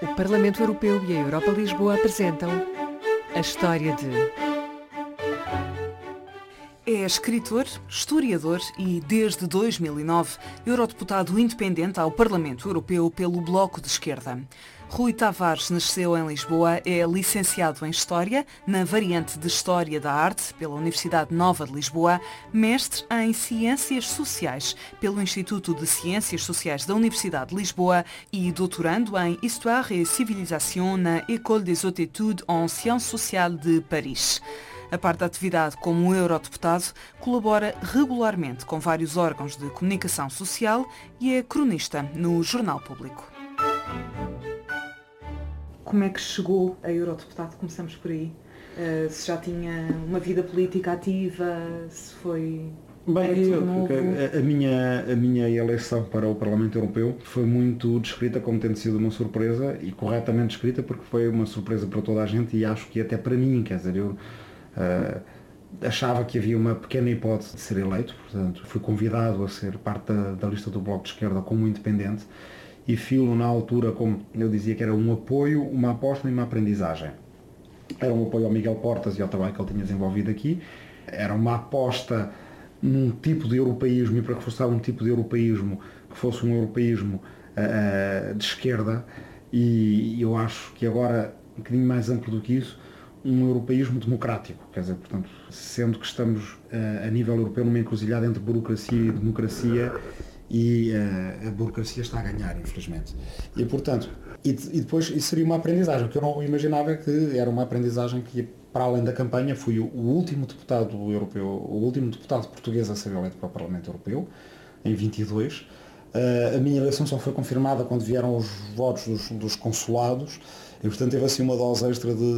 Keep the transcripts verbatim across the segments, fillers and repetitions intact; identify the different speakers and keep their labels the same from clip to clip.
Speaker 1: O Parlamento Europeu e a Europa Lisboa apresentam a história de...
Speaker 2: É escritor, historiador e, desde dois mil e nove, eurodeputado independente ao Parlamento Europeu pelo Bloco de Esquerda. Rui Tavares nasceu em Lisboa, é licenciado em História, na variante de História da Arte, pela Universidade Nova de Lisboa, mestre em Ciências Sociais, pelo Instituto de Ciências Sociais da Universidade de Lisboa e doutorando em Histoire et Civilisation na École des Hautes Études en Sciences Sociales de Paris. A parte da atividade como eurodeputado, colabora regularmente com vários órgãos de comunicação social e é cronista no Jornal Público. Como é que chegou a eurodeputado? Começamos por aí. Uh, se já tinha uma vida política ativa, se foi...
Speaker 3: Bem, eu, a, minha, a minha eleição para o Parlamento Europeu foi muito descrita como tendo sido uma surpresa e corretamente descrita porque foi uma surpresa para toda a gente e acho que até para mim, quer dizer, eu... Uh, achava que havia uma pequena hipótese de ser eleito, portanto fui convidado a ser parte da, da lista do Bloco de Esquerda como independente e filo na altura, como eu dizia, que era um apoio, uma aposta e uma aprendizagem. Era um apoio ao Miguel Portas e ao trabalho que ele tinha desenvolvido aqui, era uma aposta num tipo de europeísmo e para reforçar um tipo de europeísmo que fosse um europeísmo uh, de esquerda e eu acho que agora, um bocadinho mais amplo do que isso, um europeísmo democrático, quer dizer, portanto, sendo que estamos uh, a nível europeu numa encruzilhada entre burocracia e democracia e uh, a burocracia está a ganhar, infelizmente. E, portanto, e, e depois isso seria uma aprendizagem, que eu não imaginava que era uma aprendizagem que, para além da campanha, fui o, o último deputado europeu, o último deputado português a ser eleito para o Parlamento Europeu, em vinte e dois. Uh, a minha eleição só foi confirmada quando vieram os votos dos, dos consulados e, portanto, teve assim uma dose extra de,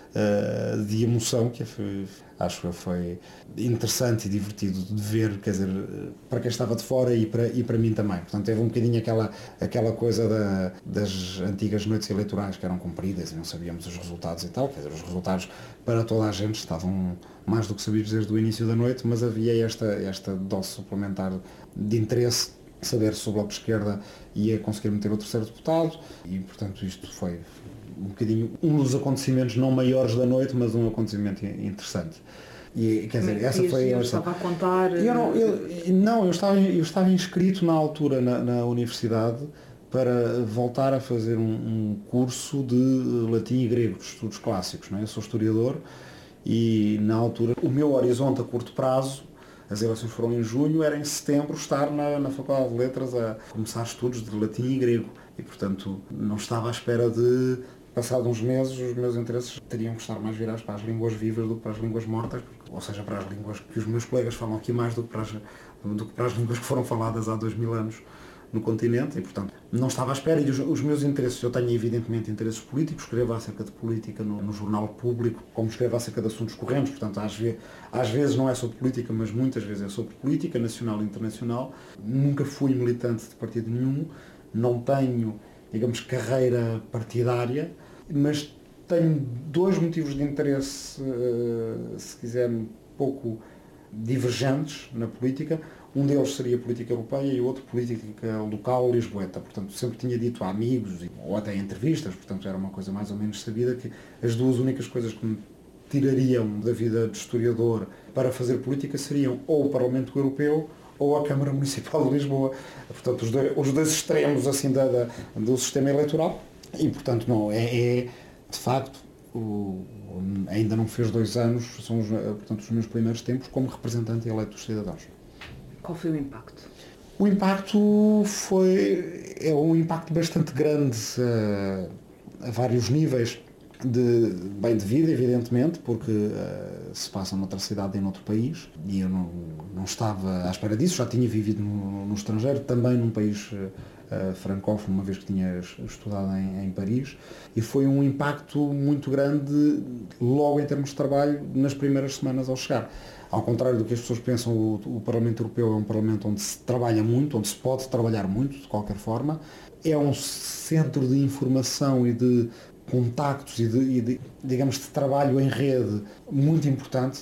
Speaker 3: uh, de emoção que foi, acho que foi interessante e divertido de ver, quer dizer, para quem estava de fora e para, e para mim também. Portanto, teve um bocadinho aquela, aquela coisa da, das antigas noites eleitorais que eram cumpridas e não sabíamos os resultados e tal, quer dizer, os resultados para toda a gente estavam mais do que sabidos desde o início da noite, mas havia esta, esta dose suplementar de interesse, saber se o Bloco de Esquerda ia conseguir meter o terceiro deputado e, portanto, isto foi um bocadinho um dos acontecimentos não maiores da noite, mas um acontecimento interessante. E, quer dizer, essa foi...
Speaker 2: Eu estava a contar...
Speaker 3: Eu não, eu, não eu, estava, eu estava inscrito na altura na, na universidade para voltar a fazer um, um curso de latim e grego, de estudos clássicos, não é? Eu sou historiador e, na altura, o meu horizonte a curto prazo, as eleições foram em junho, era em setembro estar na, na Faculdade de Letras a começar estudos de latim e grego. E, portanto, não estava à espera de, passado uns meses, os meus interesses teriam que estar mais virados para as línguas vivas do que para as línguas mortas, ou seja, para as línguas que os meus colegas falam aqui mais do que para as, do que para as línguas que foram faladas há dois mil anos no continente. E, portanto, não estava à espera. E os, os meus interesses, eu tenho evidentemente interesses políticos, escrevo acerca de política no, no Jornal Público, como escrevo acerca de assuntos correntes, portanto, às vezes, às vezes não é sobre política, mas muitas vezes é sobre política nacional e internacional. Nunca fui militante de partido nenhum, não tenho, digamos, carreira partidária, mas tenho dois motivos de interesse, se quiser, um pouco divergentes na política. Um deles seria a política europeia e o outro política local lisboeta. Portanto, sempre tinha dito a amigos ou até em entrevistas, portanto era uma coisa mais ou menos sabida que as duas únicas coisas que me tirariam da vida de historiador para fazer política seriam ou o Parlamento Europeu ou a Câmara Municipal de Lisboa. Portanto, os dois, os dois extremos assim da, da, do sistema eleitoral. E, portanto, não, é, é de facto, o, ainda não fez dois anos, são os, portanto, os meus primeiros tempos como representante eleito dos cidadãos.
Speaker 2: Qual foi o impacto?
Speaker 3: O impacto foi, é um impacto bastante grande a, a vários níveis de bem de vida, evidentemente, porque uh, se passa noutra cidade e noutro país e eu não, não estava à espera disso, já tinha vivido no, no estrangeiro, também num país uh, francófono, uma vez que tinha estudado em, em Paris, e foi um impacto muito grande logo em termos de trabalho nas primeiras semanas ao chegar. Ao contrário do que as pessoas pensam, o, o Parlamento Europeu é um Parlamento onde se trabalha muito, onde se pode trabalhar muito, de qualquer forma. É um centro de informação e de contactos e de, e de, digamos, de trabalho em rede muito importante.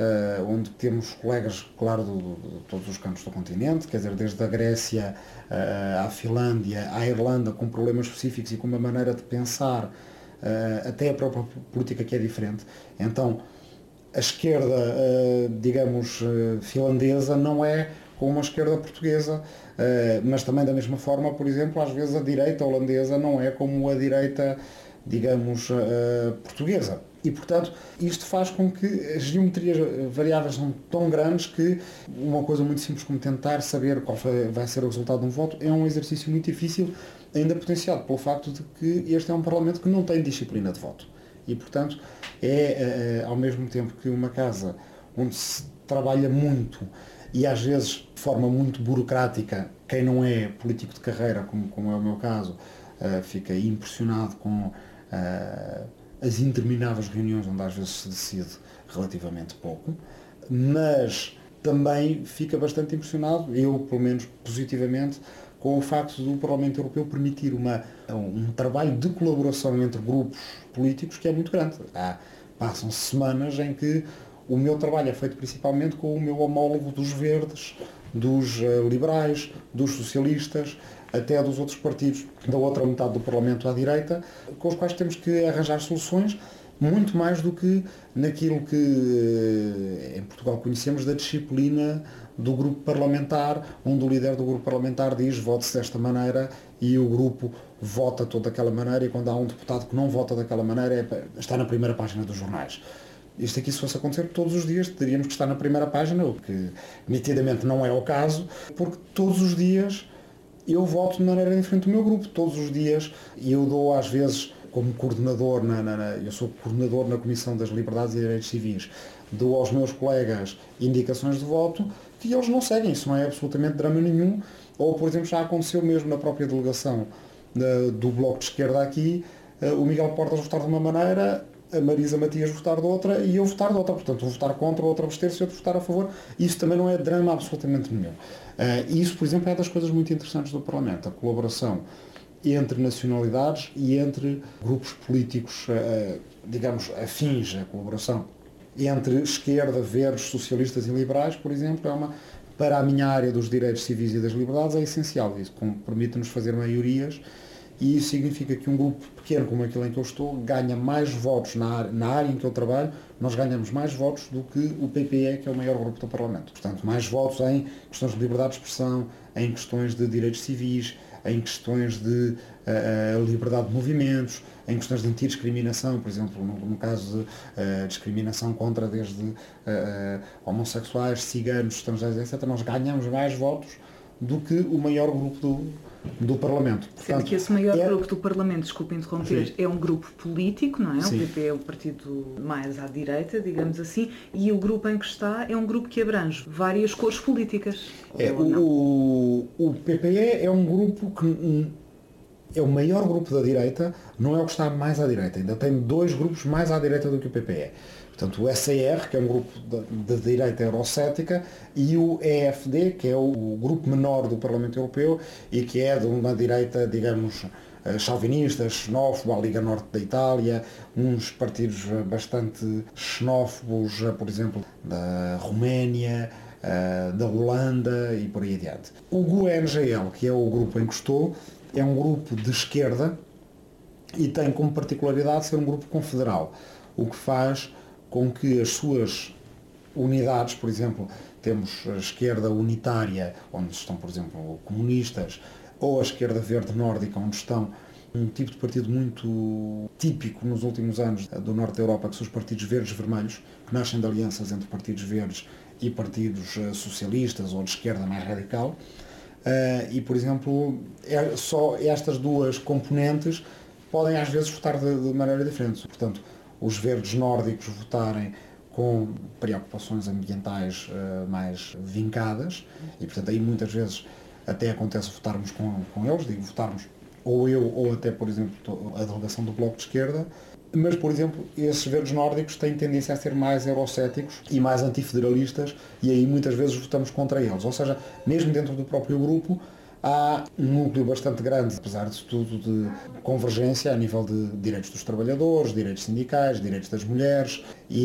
Speaker 3: uh, onde temos colegas, claro, de, de todos os cantos do continente, quer dizer, desde a Grécia uh, à Finlândia, à Irlanda, com problemas específicos e com uma maneira de pensar, uh, até a própria política que é diferente. Então, a esquerda, uh, digamos, uh, finlandesa não é como a esquerda portuguesa, uh, mas também da mesma forma, por exemplo, às vezes a direita holandesa não é como a direita, digamos, uh, portuguesa. E, portanto, isto faz com que as geometrias variáveis são tão grandes que uma coisa muito simples como tentar saber qual vai ser o resultado de um voto é um exercício muito difícil, ainda potenciado pelo facto de que este é um Parlamento que não tem disciplina de voto. E, portanto, é, ao mesmo tempo que uma casa onde se trabalha muito e, às vezes, de forma muito burocrática, quem não é político de carreira, como, como é o meu caso, fica impressionado com as intermináveis reuniões onde às vezes se decide relativamente pouco, mas também fica bastante impressionado, eu pelo menos positivamente, com o facto do Parlamento Europeu permitir uma, um trabalho de colaboração entre grupos políticos que é muito grande. Há, passam semanas em que o meu trabalho é feito principalmente com o meu homólogo dos verdes, dos uh, liberais, dos socialistas, até dos outros partidos da outra metade do Parlamento à direita, com os quais temos que arranjar soluções, muito mais do que naquilo que uh, em Portugal conhecemos da disciplina do grupo parlamentar, onde o líder do grupo parlamentar diz vote-se desta maneira e o grupo vota toda daquela maneira, e quando há um deputado que não vota daquela maneira é, está na primeira página dos jornais. Isto aqui, se fosse acontecer todos os dias, teríamos que estar na primeira página, o que nitidamente não é o caso, porque todos os dias eu voto de maneira diferente do meu grupo, todos os dias, e eu dou às vezes, como coordenador, na, na, na, eu sou coordenador na Comissão das Liberdades e Direitos Civis, dou aos meus colegas indicações de voto que eles não seguem, isso não é absolutamente drama nenhum, ou por exemplo já aconteceu mesmo na própria delegação da, do Bloco de Esquerda aqui, o Miguel Portas votar de uma maneira, a Marisa Matias votar de outra e eu votar de outra, portanto, um votar contra, outro abster-se e outro votar a favor. Isso também não é drama absolutamente nenhum. Uh, isso, por exemplo, é das coisas muito interessantes do Parlamento, a colaboração entre nacionalidades e entre grupos políticos, uh, digamos, afins, a colaboração entre esquerda, verdes, socialistas e liberais, por exemplo, é uma, para a minha área dos direitos civis e das liberdades, é essencial. Isso permite-nos fazer maiorias. E isso significa que um grupo pequeno como aquele em que eu estou ganha mais votos na área, na área em que eu trabalho, nós ganhamos mais votos do que o P P E, que é o maior grupo do Parlamento. Portanto, mais votos em questões de liberdade de expressão, em questões de direitos civis, em questões de uh, liberdade de movimentos, em questões de antidiscriminação, por exemplo, no, no caso de uh, discriminação contra desde uh, homossexuais, ciganos, estrangeiros, etcétera, nós ganhamos mais votos do que o maior grupo do, do Parlamento.
Speaker 2: Portanto, sendo que esse maior é... grupo do Parlamento, desculpe interromper, sim, é um grupo político, não é? Sim. O P P é o partido mais à direita, digamos assim, e o grupo em que está é um grupo que abrange várias cores políticas.
Speaker 3: É, o, o P P E é um grupo que um, é o maior grupo da direita, não é o que está mais à direita, ainda tem dois grupos mais à direita do que o P P E. Portanto, o S E R, que é um grupo da direita eurocética, e o E F D, que é o grupo menor do Parlamento Europeu e que é de uma direita, digamos, chauvinista, xenófoba, a Liga Norte da Itália, uns partidos bastante xenófobos, por exemplo, da Roménia, da Holanda e por aí adiante. O G U E N G L, que é o grupo em que estou, é um grupo de esquerda e tem como particularidade ser um grupo confederal, o que faz com que as suas unidades, por exemplo, temos a esquerda unitária, onde estão, por exemplo, comunistas, ou a esquerda verde nórdica, onde estão um tipo de partido muito típico nos últimos anos do norte da Europa, que são os partidos verdes vermelhos, que nascem de alianças entre partidos verdes e partidos socialistas ou de esquerda mais radical. E, por exemplo, é só estas duas componentes podem às vezes votar de, de maneira diferente. Portanto, os verdes nórdicos votarem com preocupações ambientais uh, mais vincadas e, portanto, aí muitas vezes até acontece votarmos com, com eles, digo votarmos ou eu ou até, por exemplo, a delegação do Bloco de Esquerda, mas, por exemplo, esses verdes nórdicos têm tendência a ser mais eurocéticos e mais antifederalistas e aí muitas vezes votamos contra eles. Ou seja, mesmo dentro do próprio grupo, há um núcleo bastante grande, apesar de tudo, de convergência a nível de direitos dos trabalhadores, direitos sindicais, direitos das mulheres e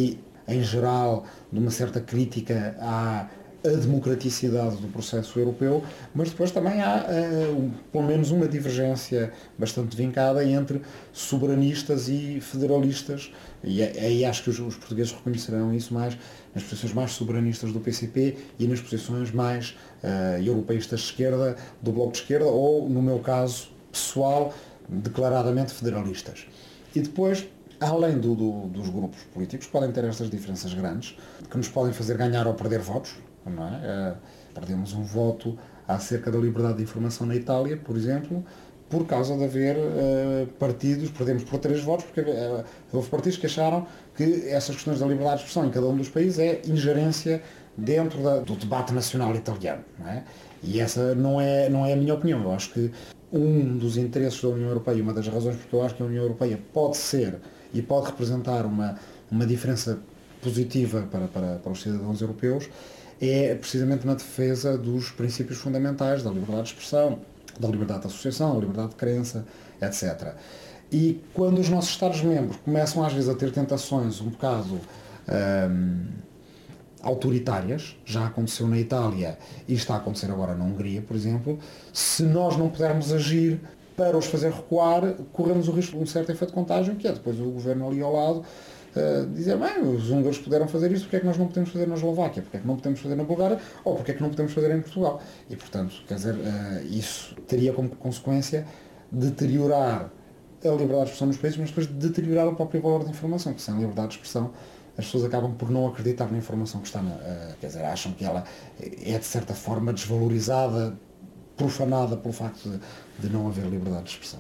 Speaker 3: em geral, de uma certa crítica à a democraticidade do processo europeu, mas depois também há, uh, um, pelo menos, uma divergência bastante vincada entre soberanistas e federalistas, e aí acho que os, os portugueses reconhecerão isso mais nas posições mais soberanistas do P C P e nas posições mais uh, europeístas de esquerda, do Bloco de Esquerda, ou, no meu caso pessoal, declaradamente federalistas. E depois, além do, do, dos grupos políticos, podem ter estas diferenças grandes, que nos podem fazer ganhar ou perder votos. Não é? Uh, perdemos um voto acerca da liberdade de informação na Itália, por exemplo, por causa de haver uh, partidos, perdemos por três votos, porque uh, houve partidos que acharam que essas questões da liberdade de expressão em cada um dos países é ingerência dentro da, do debate nacional italiano. Não é? E essa não é, não é a minha opinião. Eu acho que um dos interesses da União Europeia, uma das razões porque eu acho que a União Europeia pode ser e pode representar uma, uma diferença positiva para, para, para os cidadãos europeus, é precisamente na defesa dos princípios fundamentais da liberdade de expressão, da liberdade de associação, da liberdade de crença, etcétera. E quando os nossos Estados-membros começam às vezes a ter tentações um bocado hum, autoritárias, já aconteceu na Itália e está a acontecer agora na Hungria, por exemplo, se nós não pudermos agir para os fazer recuar, corremos o risco de um certo efeito de contágio, que é depois o governo ali ao lado Uh, dizer, bem, os húngaros puderam fazer isso, porque é que nós não podemos fazer na Eslováquia, porque é que não podemos fazer na Bulgária, ou porque é que não podemos fazer em Portugal. E, portanto, quer dizer, uh, isso teria como consequência deteriorar a liberdade de expressão nos países, mas depois deteriorar o próprio valor da informação, porque sem liberdade de expressão as pessoas acabam por não acreditar na informação que está na... Uh, quer dizer, acham que ela é, de certa forma, desvalorizada, profanada pelo facto de, de não haver liberdade de expressão.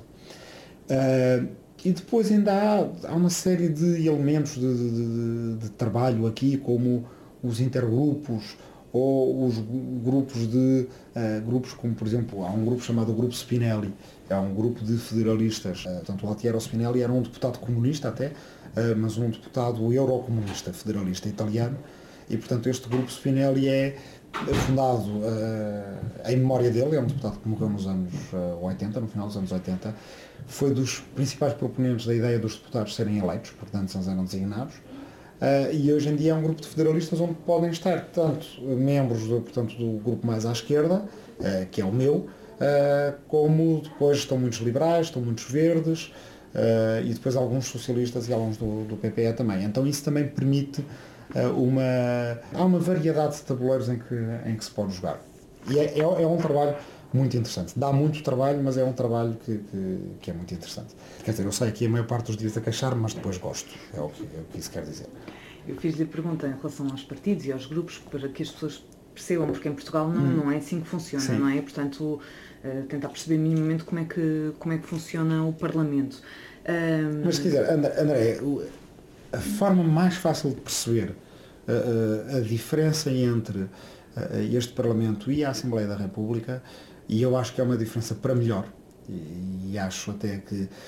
Speaker 3: Uh, E depois ainda há, há uma série de elementos de, de, de, de trabalho aqui, como os intergrupos ou os grupos de uh, grupos como, por exemplo, há um grupo chamado Grupo Spinelli, é um grupo de federalistas. Uh, portanto, o Altiero Spinelli era um deputado comunista até, uh, mas um deputado eurocomunista, federalista italiano, e portanto este Grupo Spinelli é fundado uh, em memória dele, é um deputado que morreu nos anos uh, oitenta, no final dos anos oitenta, foi dos principais proponentes da ideia dos deputados serem eleitos, portanto eles eram designados, uh, e hoje em dia é um grupo de federalistas onde podem estar tanto membros do, portanto, do grupo mais à esquerda, uh, que é o meu, uh, como depois estão muitos liberais, estão muitos verdes, uh, e depois alguns socialistas e alguns do, do P P E também. Então isso também permite Uma, há uma variedade de tabuleiros em que, em que se pode jogar. E é, é, é um trabalho muito interessante. Dá muito trabalho, mas é um trabalho que, que, que é muito interessante. Quer dizer, eu sei aqui a maior parte dos dias a queixar-me, mas depois gosto. É o que, é o que isso quer dizer.
Speaker 2: Eu fiz-lhe a pergunta em relação aos partidos e aos grupos para que as pessoas percebam, porque em Portugal não, hum. não é assim que funciona, Sim. não é? Portanto, uh, tentar perceber minimamente como é que, como é que funciona o Parlamento. Um...
Speaker 3: Mas se quiser, André, a forma mais fácil de perceber a, a, a diferença entre a, este Parlamento e a Assembleia da República, e eu acho que é uma diferença para melhor, e, e acho até que uh,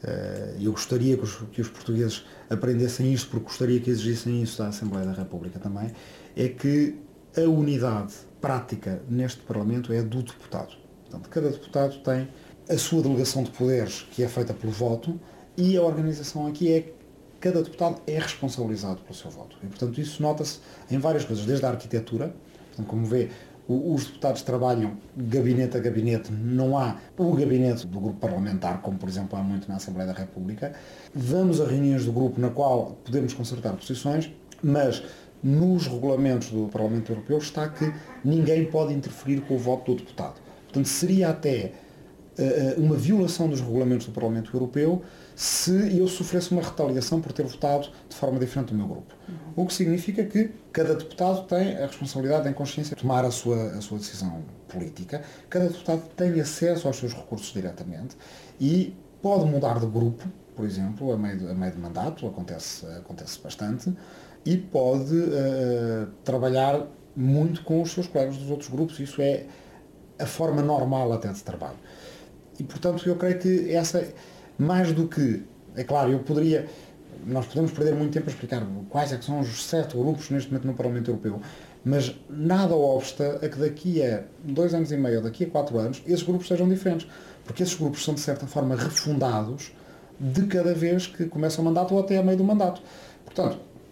Speaker 3: eu gostaria que os, que os portugueses aprendessem isto, porque gostaria que exigissem isso da Assembleia da República também, é que a unidade prática neste Parlamento é do deputado. Portanto, cada deputado tem a sua delegação de poderes, que é feita pelo voto, e a organização aqui é cada deputado é responsabilizado pelo seu voto. E, portanto, isso nota-se em várias coisas, desde a arquitetura, portanto, como vê, os deputados trabalham gabinete a gabinete, não há o gabinete do grupo parlamentar, como, por exemplo, há muito na Assembleia da República. Vamos a reuniões do grupo na qual podemos concertar posições, mas nos regulamentos do Parlamento Europeu está que ninguém pode interferir com o voto do deputado. Portanto, seria até uh, uma violação dos regulamentos do Parlamento Europeu se eu sofresse uma retaliação por ter votado de forma diferente do meu grupo. Uhum. O que significa que cada deputado tem a responsabilidade em consciência de tomar a sua, a sua decisão política, cada deputado tem acesso aos seus recursos diretamente e pode mudar de grupo, por exemplo, a meio de, a meio de mandato, acontece, acontece bastante, e pode uh, trabalhar muito com os seus colegas dos outros grupos. Isso é a forma normal até de trabalho. E, portanto, eu creio que essa... Mais do que, é claro, eu poderia, nós podemos perder muito tempo a explicar quais é que são os sete grupos neste momento no Parlamento Europeu, mas nada obsta a que daqui a dois anos e meio ou daqui a quatro anos esses grupos sejam diferentes, porque esses grupos são de certa forma refundados de cada vez que começa o mandato ou até a meio do mandato. Portanto,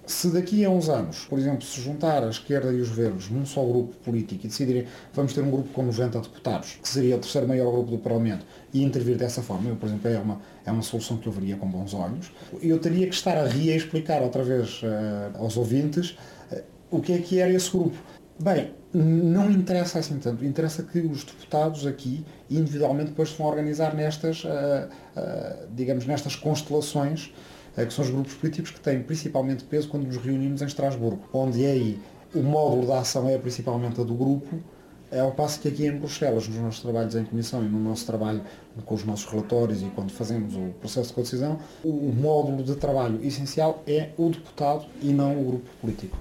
Speaker 4: Se daqui a uns anos, por exemplo, se juntar a esquerda e os verdes num só grupo político e decidirem vamos ter um grupo com noventa deputados, que seria o terceiro maior grupo do Parlamento, e intervir dessa forma, eu, por exemplo, é uma, é uma solução que eu veria com bons olhos, eu teria que estar a reexplicar outra vez uh, aos ouvintes uh, o que é que era esse grupo. Bem, não interessa assim tanto, interessa que os deputados aqui individualmente depois se vão organizar nestas, uh, uh, digamos, nestas constelações, que são os grupos políticos que têm principalmente peso quando nos reunimos em Estrasburgo, onde aí o módulo da ação é principalmente a do grupo, é ao passo que aqui em Bruxelas, nos nossos trabalhos em comissão e no nosso trabalho com os nossos relatórios e quando fazemos o processo de codecisão, o módulo de trabalho essencial é o deputado e não o grupo político.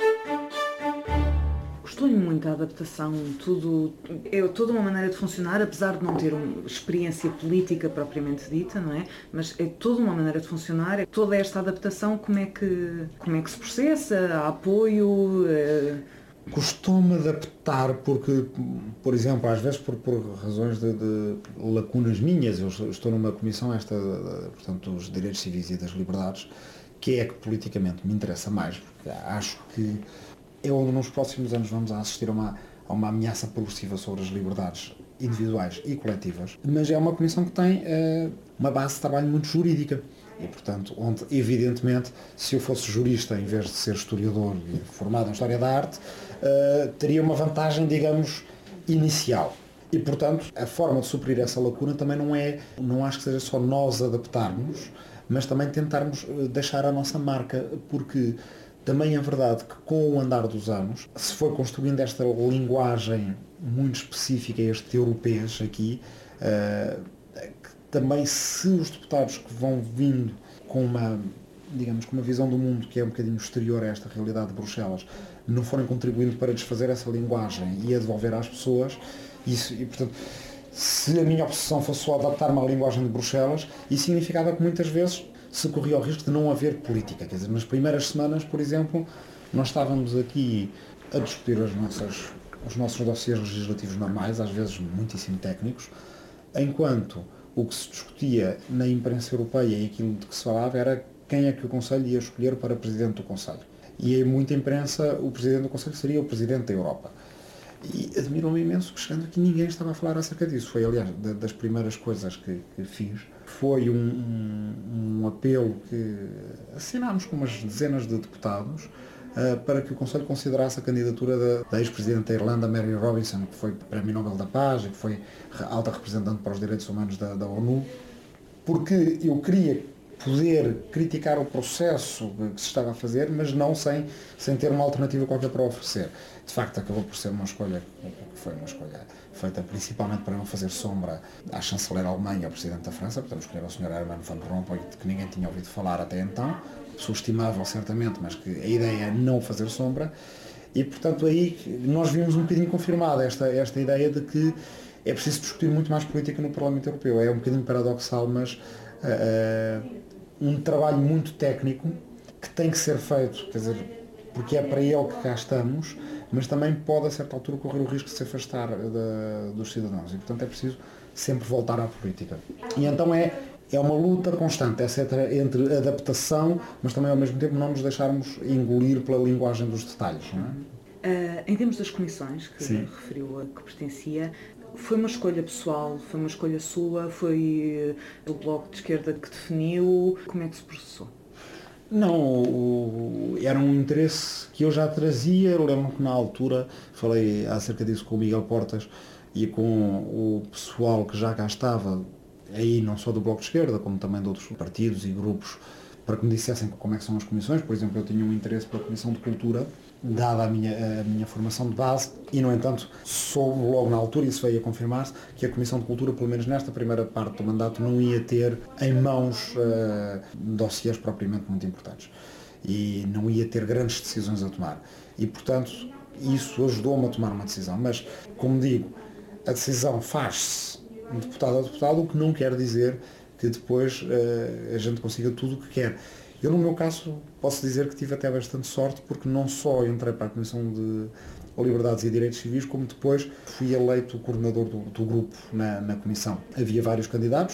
Speaker 2: Gostou-lhe muito a adaptação, tudo, é toda uma maneira de funcionar, apesar de não ter uma experiência política propriamente dita, não é? Mas é toda uma maneira de funcionar, é toda esta adaptação, como é que, como é que se processa? Há apoio? É...
Speaker 4: Costumo adaptar porque, por exemplo, às vezes por, por razões de, de lacunas minhas, eu estou numa comissão, esta, portanto, dos direitos civis e das liberdades, que é que politicamente me interessa mais, porque acho que é onde nos próximos anos vamos assistir a uma, a uma ameaça progressiva sobre as liberdades individuais e coletivas, mas é uma comissão que tem uh, uma base de trabalho muito jurídica e, portanto, onde, evidentemente, se eu fosse jurista em vez de ser historiador e formado em História da Arte, uh, teria uma vantagem, digamos, inicial. E, portanto, a forma de suprir essa lacuna também não é, não acho que seja só nós adaptarmos, mas também tentarmos deixar a nossa marca, porque também é verdade que com o andar dos anos se foi construindo esta linguagem muito específica, este europeias aqui, uh, que também se os deputados que vão vindo com uma, digamos, com uma visão do mundo que é um bocadinho exterior a esta realidade de Bruxelas, não forem contribuindo para desfazer essa linguagem e a devolver às pessoas, isso, e portanto, se a minha obsessão fosse só adaptar-me à linguagem de Bruxelas, isso significava que muitas vezes se corria o risco de não haver política. Quer dizer, nas primeiras semanas, por exemplo, nós estávamos aqui a discutir as nossas, os nossos dossiês legislativos normais, às vezes muitíssimo técnicos, enquanto o que se discutia na imprensa europeia e aquilo de que se falava era quem é que o Conselho ia escolher para Presidente do Conselho. E em muita imprensa o Presidente do Conselho seria o Presidente da Europa. E admiro-me imenso que chegando aqui ninguém estava a falar acerca disso. Foi, aliás, das primeiras coisas que, que fiz. Foi um, um, um apelo que assinámos com umas dezenas de deputados uh, para que o Conselho considerasse a candidatura da, da ex-presidente da Irlanda, Mary Robinson, que foi Prémio Nobel da Paz e que foi alta representante para os direitos humanos da, da ONU, porque eu queria poder criticar o processo que se estava a fazer, mas não sem, sem ter uma alternativa qualquer para oferecer. De facto, acabou por ser uma escolha que foi uma escolha feita principalmente para não fazer sombra à chanceler alemã e ao presidente da França, portanto escolher o senhor Herman Van Rompuy, de que ninguém tinha ouvido falar até então, pessoa estimável certamente, mas que a ideia é não fazer sombra, e portanto aí nós vimos um bocadinho confirmada esta, esta ideia de que é preciso discutir muito mais política no Parlamento Europeu. É um bocadinho paradoxal, mas uh, um trabalho muito técnico que tem que ser feito, quer dizer, porque é para ele que cá estamos, mas também pode a certa altura correr o risco de se afastar de, dos cidadãos e portanto é preciso sempre voltar à política. E então é, é uma luta constante essa entre adaptação, mas também ao mesmo tempo não nos deixarmos engolir pela linguagem dos detalhes, não é?
Speaker 2: Uh, em termos das comissões que Sim. referiu a que pertencia, foi uma escolha pessoal, foi uma escolha sua, foi o Bloco de Esquerda que definiu, como é que se processou?
Speaker 4: Não, era um interesse que eu já trazia. Eu lembro que na altura falei acerca disso com o Miguel Portas e com o pessoal que já cá estava, aí não só do Bloco de Esquerda, como também de outros partidos e grupos, para que me dissessem como é que são as comissões. Por exemplo, eu tinha um interesse pela Comissão de Cultura, dada a minha, a minha formação de base, e no entanto soube logo na altura, e isso veio a confirmar-se, que a Comissão de Cultura, pelo menos nesta primeira parte do mandato, não ia ter em mãos uh, dossiês propriamente muito importantes e não ia ter grandes decisões a tomar, e portanto isso ajudou-me a tomar uma decisão, mas como digo, a decisão faz-se de deputado a deputado, o que não quer dizer que depois uh, a gente consiga tudo o que quer. Eu, no meu caso, posso dizer que tive até bastante sorte, porque não só entrei para a Comissão de Liberdades e Direitos Civis, como depois fui eleito o coordenador do, do grupo na, na Comissão. Havia vários candidatos,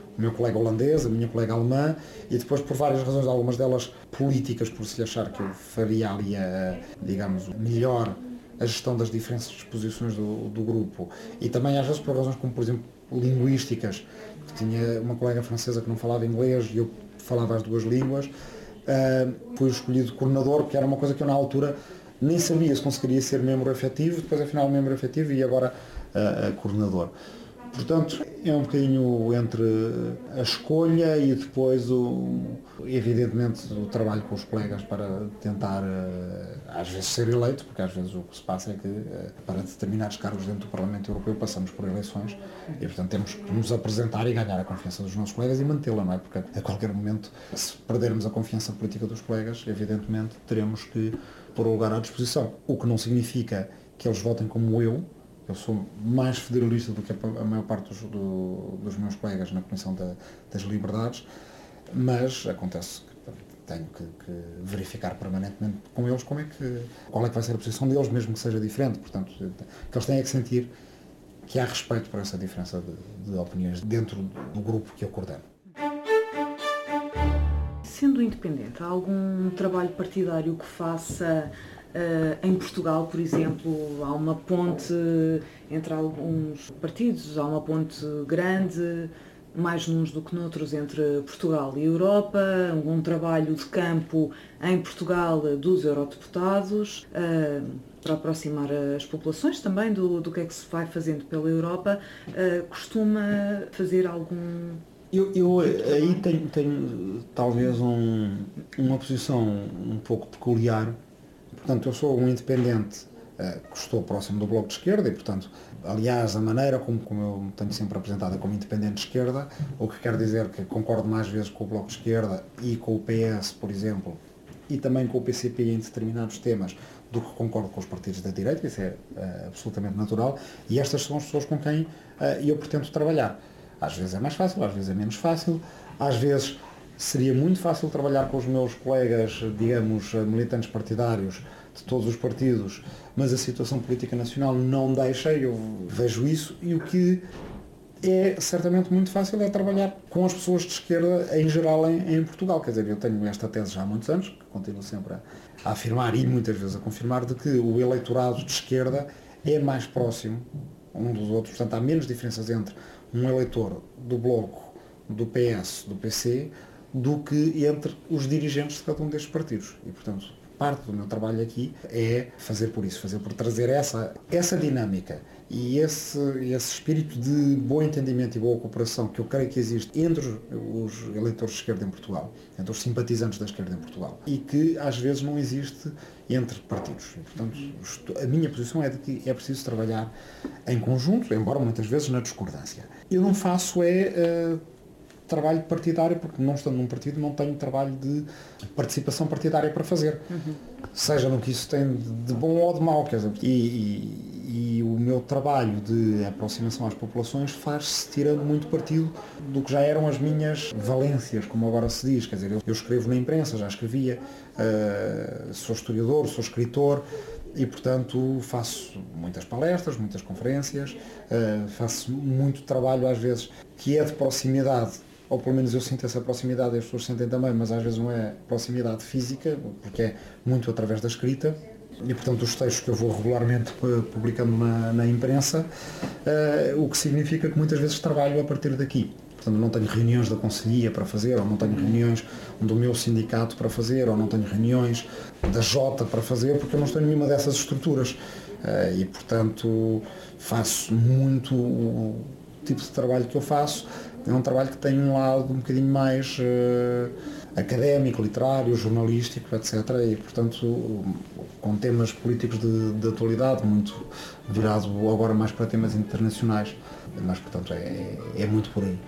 Speaker 4: o meu colega holandês, a minha colega alemã, e depois por várias razões, algumas delas políticas, por se achar que eu faria ali a, digamos, melhor a gestão das diferentes posições do, do grupo, e também às vezes por razões como, por exemplo, linguísticas, que tinha uma colega francesa que não falava inglês e eu falava as duas línguas, uh, fui escolhido coordenador, que era uma coisa que eu na altura nem sabia se conseguiria ser membro efetivo, depois afinal membro efetivo e agora uh, coordenador. Portanto, é um bocadinho entre a escolha e depois, o, evidentemente, o trabalho com os colegas para tentar, às vezes, ser eleito, porque às vezes o que se passa é que, para determinados cargos dentro do Parlamento Europeu, passamos por eleições e, portanto, temos que nos apresentar e ganhar a confiança dos nossos colegas e mantê-la, não é? Porque a qualquer momento, se perdermos a confiança política dos colegas, evidentemente, teremos que pôr o lugar à disposição. O que não significa que eles votem como eu. Eu sou mais federalista do que a maior parte dos, do, dos meus colegas na Comissão da, das Liberdades, mas acontece que tenho que, que verificar permanentemente com eles como é que, qual é que vai ser a posição deles, mesmo que seja diferente. Portanto, que eles têm é que sentir que há respeito por essa diferença de, de opiniões dentro do grupo que eu coordeno.
Speaker 2: Sendo independente, há algum trabalho partidário que faça Uh, em Portugal, por exemplo, há uma ponte entre alguns partidos, há uma ponte grande, mais nuns do que noutros, entre Portugal e Europa, algum trabalho de campo em Portugal dos eurodeputados, uh, para aproximar as populações também do, do que é que se vai fazendo pela Europa, uh, costuma fazer algum...
Speaker 3: Eu, eu aí tenho, tenho talvez um, uma posição um pouco peculiar. Portanto, eu sou um independente uh, que estou próximo do Bloco de Esquerda e, portanto, aliás, a maneira como, como eu me tenho sempre apresentado é como independente de esquerda, o que quer dizer que concordo mais vezes com o Bloco de Esquerda e com o P S, por exemplo, e também com o P C P em determinados temas, do que concordo com os partidos da direita, isso é uh, absolutamente natural, e estas são as pessoas com quem uh, eu pretendo trabalhar. Às vezes é mais fácil, às vezes é menos fácil, às vezes seria muito fácil trabalhar com os meus colegas, digamos, militantes partidários de todos os partidos, mas a situação política nacional não deixa, eu vejo isso, e o que é certamente muito fácil é trabalhar com as pessoas de esquerda em geral em, em Portugal. Quer dizer, eu tenho esta tese já há muitos anos, que continuo sempre a, a afirmar e muitas vezes a confirmar, de que o eleitorado de esquerda é mais próximo um dos outros, portanto há menos diferenças entre um eleitor do Bloco, do P S, do P C, do que entre os dirigentes de cada um destes partidos. E, portanto, parte do meu trabalho aqui é fazer por isso, fazer por trazer essa, essa dinâmica e esse, esse espírito de bom entendimento e boa cooperação que eu creio que existe entre os, os eleitores de esquerda em Portugal, entre os simpatizantes da esquerda em Portugal, e que às vezes não existe entre partidos. E, portanto, a minha posição é de que é preciso trabalhar em conjunto, embora muitas vezes na discordância. Eu não faço é... Uh, trabalho partidário, porque não estando num partido não tenho trabalho de participação partidária para fazer. Uhum. Seja no que isso tem de bom ou de mau, quer dizer, e, e, e o meu trabalho de aproximação às populações faz-se tirando muito partido do que já eram as minhas valências, como agora se diz, quer dizer, eu, eu escrevo na imprensa, já escrevia, uh, sou historiador, sou escritor, e, portanto, faço muitas palestras, muitas conferências, uh, faço muito trabalho, às vezes, que é de proximidade, ou pelo menos eu sinto essa proximidade e as pessoas sentem também, mas às vezes não é proximidade física, porque é muito através da escrita. E, portanto, os textos que eu vou regularmente publicando na, na imprensa, uh, o que significa que muitas vezes trabalho a partir daqui. Portanto, não tenho reuniões da Conselhia para fazer, ou não tenho reuniões do meu sindicato para fazer, ou não tenho reuniões da Jota para fazer, porque eu não estou em nenhuma dessas estruturas. Uh, e, portanto, faço muito o tipo de trabalho que eu faço. É um trabalho que tem um lado um bocadinho mais uh, académico, literário, jornalístico, etcétera. E, portanto, com temas políticos de, de atualidade, muito virado agora mais para temas internacionais. Mas, portanto, é, é muito por aí.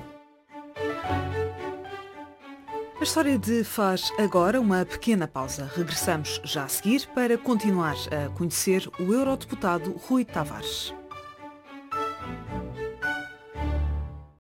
Speaker 2: A história de faz agora uma pequena pausa. Regressamos já a seguir para continuar a conhecer o eurodeputado Rui Tavares.